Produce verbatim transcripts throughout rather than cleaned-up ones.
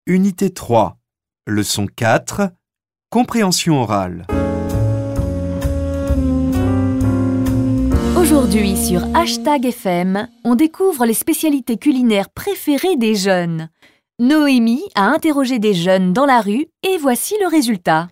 Unité trois, leçon quatre, compréhension orale. Aujourd'hui sur Hashtag F M, on découvre les spécialités culinaires préférées des jeunes. Noémie a interrogé des jeunes dans la rue et voici le résultat.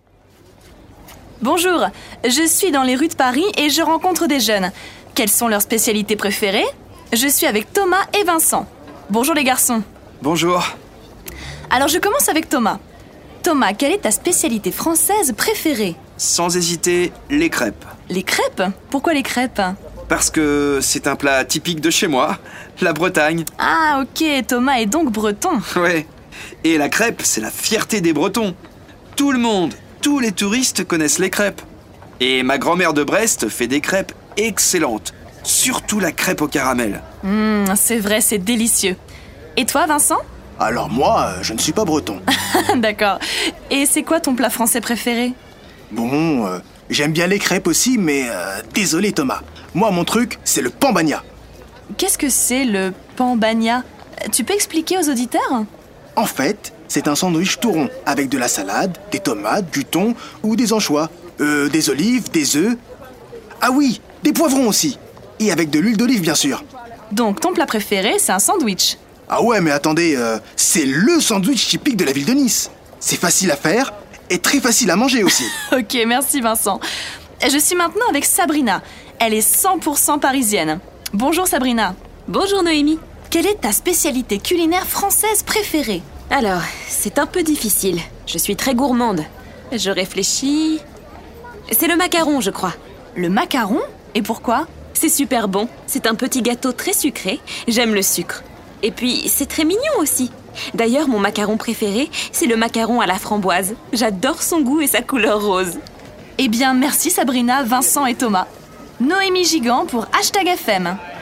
Bonjour, je suis dans les rues de Paris et je rencontre des jeunes. Quelles sont leurs spécialités préférées ? Je suis avec Thomas et Vincent. Bonjour les garçons. Bonjour. Alors je commence avec Thomas. Thomas, quelle est ta spécialité française préférée ? Sans hésiter, les crêpes. Les crêpes ? Pourquoi les crêpes ? Parce que c'est un plat typique de chez moi, la Bretagne. Ah ok, Thomas est donc breton. Ouais. Et la crêpe, c'est la fierté des Bretons. Tout le monde, tous les touristes connaissent les crêpes. Et ma grand-mère de Brest fait des crêpes excellentes. Surtout la crêpe au caramel. Mmh, c'est vrai, c'est délicieux. Et toi, Vincent ? Alors moi, je ne suis pas breton. D'accord. Et c'est quoi ton plat français préféré ? Bon, euh, j'aime bien les crêpes aussi, mais euh, désolé Thomas. Moi, mon truc, c'est le pambagna. Qu'est-ce que c'est le pambagna ? Tu peux expliquer aux auditeurs ? En fait, c'est un sandwich tout rond, avec de la salade, des tomates, du thon ou des anchois, euh, des olives, des œufs. Ah oui, des poivrons aussi. Et avec de l'huile d'olive, bien sûr. Donc ton plat préféré, c'est un sandwich ? Ah ouais, mais attendez, euh, c'est le sandwich typique de la ville de Nice. C'est facile à faire et très facile à manger aussi. Ok, merci Vincent. Je suis maintenant avec Sabrina. Elle est cent pour cent parisienne. Bonjour Sabrina. Bonjour Noémie. Quelle est ta spécialité culinaire française préférée ? Alors, c'est un peu difficile. Je suis très gourmande. Je réfléchis... C'est le macaron, je crois. Le macaron ? Et pourquoi ? C'est super bon. C'est un petit gâteau très sucré. J'aime le sucre. Et puis, c'est très mignon aussi. D'ailleurs, mon macaron préféré, c'est le macaron à la framboise. J'adore son goût et sa couleur rose. Eh bien, merci Sabrina, Vincent et Thomas. Noémie Gigant pour Hashtag F M.